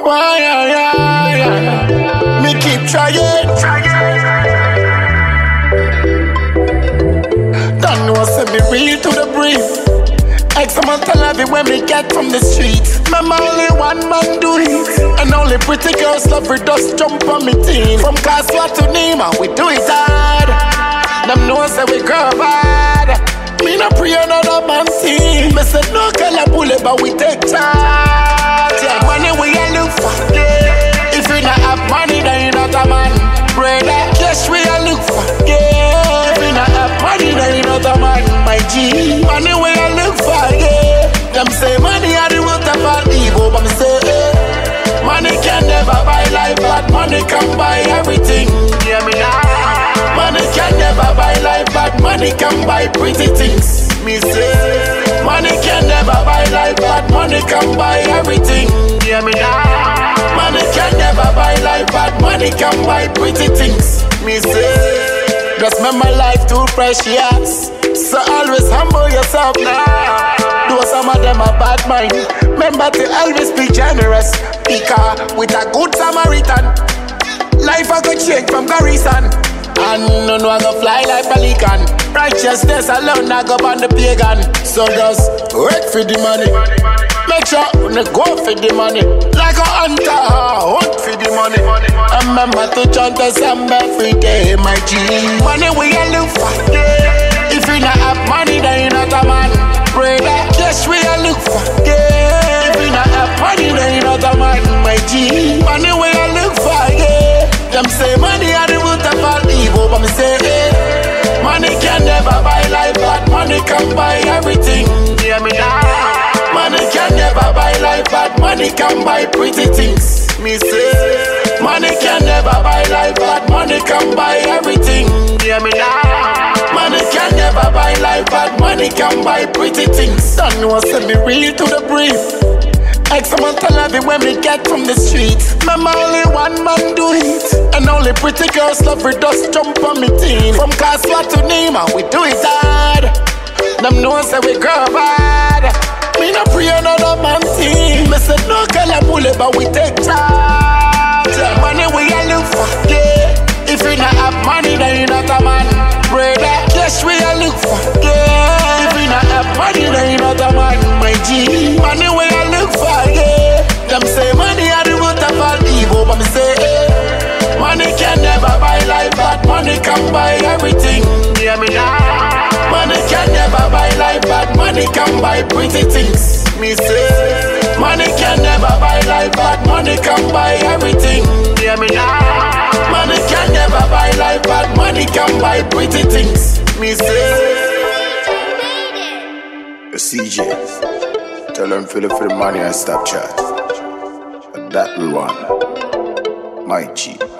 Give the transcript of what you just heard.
Why, me keep trying. Don't know say me real to the brief. Excellent to love it when we get from the streets. Remember only one man do it. And only pretty girls love it, just jump on me team. From Kaswa to Nima, we do it hard. Them know say we grow bad. Me no pray another man team. Me say no color bullet, but we take charge. Yeah, money we a look for. Yeah. If you not have money, then you not a man. Brother, cash we a look for. Yeah. If you not have money, then you not a man. My G, money we a look for. Yeah. Them say money are the root of all evil, but me say money can never buy life, but money can buy everything. Yeah, me now. Money can never buy life, but money can buy pretty things. Me say, money can never buy life, but money can buy everything. Yeah, me now. Money can never buy life, but money can buy pretty things. Me say, just remember life too precious, so always humble yourself now. Though some of them are bad mind, remember to always be generous. Because with a good Samaritan, life I go change from Garrison. And none I go fly like pelican. Righteousness alone I go on the pagan. So just work for the money. Make sure you go for the money. Like a hunter, hunt for the money. Remember to chant a song every day, my G. Money we a look for. If you not have money, then you not a man. Brother, cash we a look for. If you not have money, then you not a man, my G. Money we a look for. Them say money are the root of all evil, but me say money can never buy life, but money can buy everything. Yeah, me now. Money can never buy life, but money can buy pretty things. Me say money can never buy life, but money can buy everything. Yeah, me now. Money can never buy life, but money can buy pretty things. Don't know say me real to the brief. Excellent to love it when we get from the streets. Remember only one man do it. And only pretty girls love it, just jump on me team. From Kaswa to Nima, we do it hard. Them know say we grow bad. Me no pray another man team. Me say no color bullet, but we take charge. Yeah, money we a look for. Yeah. If you not have money, then you not a man. Brother, cash we a look for. Yeah. If you not have money, then you not a man. My G, money we a look for. Yeah. Them say money are the root of all evil, but me say money can never buy life, but money can buy everything. Yeah, me now. Money can never buy life, but money can buy pretty things. Me say money can never buy life, but money can buy everything. Yeah, me now. Money can never buy life, but money can buy pretty things. Me say CJ, tell them fill it for the money and stop chat. That we want. My G.